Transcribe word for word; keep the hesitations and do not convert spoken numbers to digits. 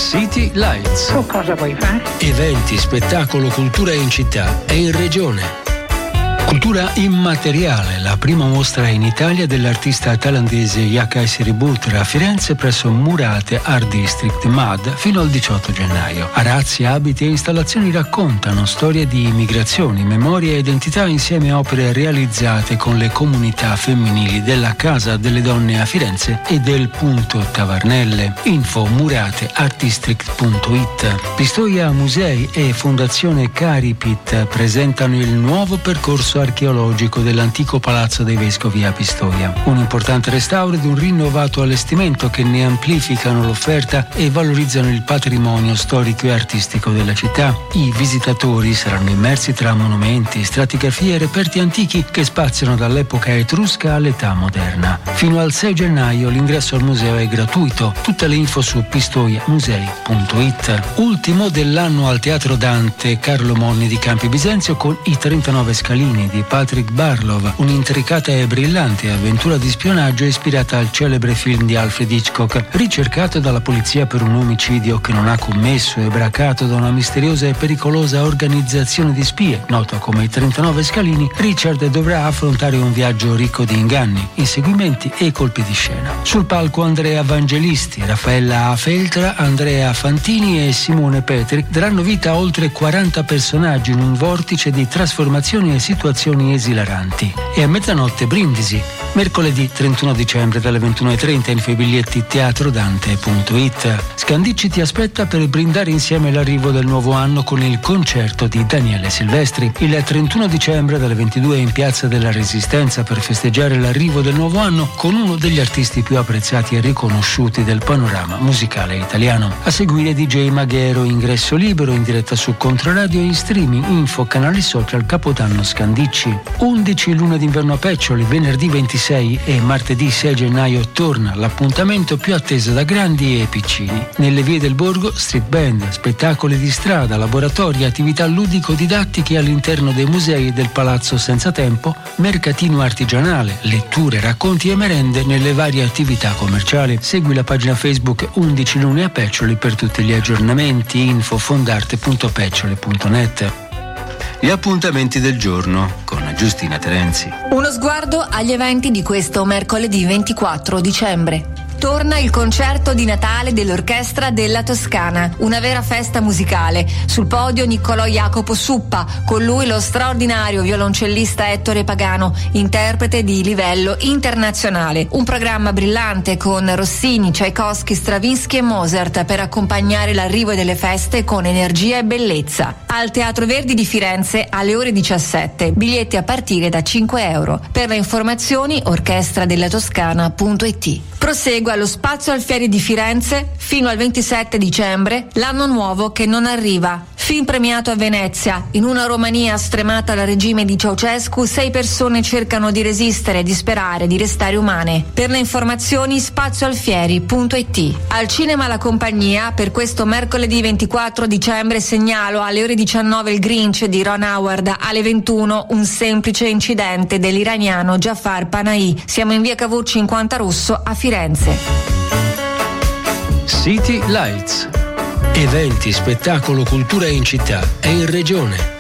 City Lights. Tu cosa vuoi fare? Eventi, spettacolo, cultura in città e in regione. Cultura immateriale, la prima mostra in Italia dell'artista thailandese Yakaisiri Butra a Firenze presso Murate Art District M A D fino al diciotto gennaio. Arazzi, abiti e installazioni raccontano storie di migrazioni, memoria e identità insieme a opere realizzate con le comunità femminili della Casa delle Donne a Firenze e del Punto Tavarnelle. Info murate art district punto it. Pistoia Musei e Fondazione Caripit presentano il nuovo percorso archeologico dell'antico Palazzo dei Vescovi a Pistoia. Un importante restauro ed un rinnovato allestimento che ne amplificano l'offerta e valorizzano il patrimonio storico e artistico della città. I visitatori saranno immersi tra monumenti, stratigrafie e reperti antichi che spaziano dall'epoca etrusca all'età moderna. Fino al sei gennaio l'ingresso al museo è gratuito. Tutte le info su pistoia musei punto it. Ultimo dell'anno al Teatro Dante Carlo Monni di Campi Bisenzio con I trentanove Scalini di Patrick Barlow, un'intricata e brillante avventura di spionaggio ispirata al celebre film di Alfred Hitchcock. Ricercato dalla polizia per un omicidio che non ha commesso e bracato da una misteriosa e pericolosa organizzazione di spie, nota come I trentanove Scalini, Richard dovrà affrontare un viaggio ricco di inganni, inseguimenti e colpi di scena. Sul palco Andrea Vangelisti, Raffaella Feltra, Andrea Fantini e Simone Petri daranno vita a oltre quaranta personaggi in un vortice di trasformazioni e situazioni esilaranti. E a mezzanotte Brindisi, mercoledì trentuno dicembre dalle ventuno e trenta. Info i biglietti teatrodante punto it. Scandicci ti aspetta per brindare insieme l'arrivo del nuovo anno con il concerto di Daniele Silvestri. Il trentuno dicembre dalle ventidue in Piazza della Resistenza per festeggiare l'arrivo del nuovo anno con uno degli artisti più apprezzati e riconosciuti del panorama musicale italiano. A seguire D J Maghero, ingresso libero in diretta su Controradio e in streaming. Info canali social Capodanno Scandicci. undici Luna d'inverno a Peccioli, venerdì ventisei e martedì sei gennaio torna l'appuntamento più atteso da grandi e piccini. Nelle vie del borgo street band, spettacoli di strada, laboratori, attività ludico-didattiche all'interno dei musei del Palazzo Senza Tempo, mercatino artigianale, letture, racconti e merende nelle varie attività commerciali. Segui la pagina Facebook undici Lune a Peccioli per tutti gli aggiornamenti. Info fondarte punto peccioli punto net. Gli appuntamenti del giorno con Giustina Terenzi. Uno sguardo agli eventi di questo mercoledì ventiquattro dicembre. Torna il concerto di Natale dell'Orchestra della Toscana, una vera festa musicale. Sul podio Niccolò Jacopo Suppa, con lui lo straordinario violoncellista Ettore Pagano, interprete di livello internazionale. Un programma brillante con Rossini, Tchaikovsky, Stravinsky e Mozart per accompagnare l'arrivo delle feste con energia e bellezza. Al Teatro Verdi di Firenze alle ore diciassette, biglietti a partire da cinque euro. Per le informazioni orchestra della toscana punto it. Prosegue allo Spazio Alfieri di Firenze fino al ventisette dicembre l'anno nuovo che non arriva. Film premiato a Venezia. In una Romania stremata dal regime di Ceausescu, sei persone cercano di resistere, di sperare, di restare umane. Per le informazioni spazio alfieri punto it. Al cinema La Compagnia, per questo mercoledì ventiquattro dicembre segnalo alle ore diciannove Il Grinch di Ron Howard, alle ventuno Un semplice incidente dell'iraniano Jafar Panahi. Siamo in via Cavour cinquanta Rosso a Firenze. City Lights. Eventi, spettacolo, cultura in città e in regione.